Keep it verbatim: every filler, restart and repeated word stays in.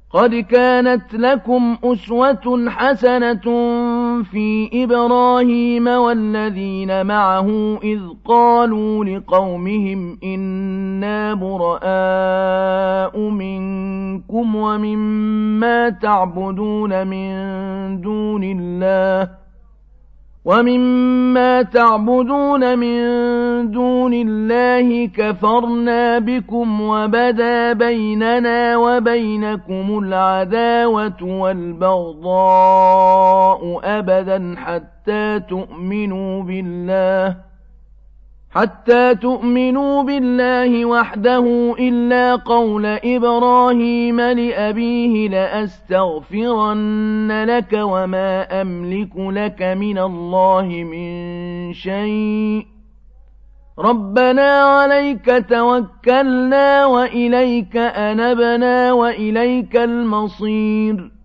قد كانت لكم أسوة حسنة في إبراهيم والذين معه إذ قالوا لقومهم إنا براء منكم ومما تعبدون من دون الله ومما تعبدون من دون الله كفرنا بكم وبدا بيننا وبينكم العداوة والبغضاء أبدا حتى تؤمنوا بالله حتى تؤمنوا بالله وحده إلا قول إبراهيم لأبيه لأستغفرن لك وما أملك لك من الله من شيء ربنا عليك توكلنا وإليك أنبنا وإليك المصير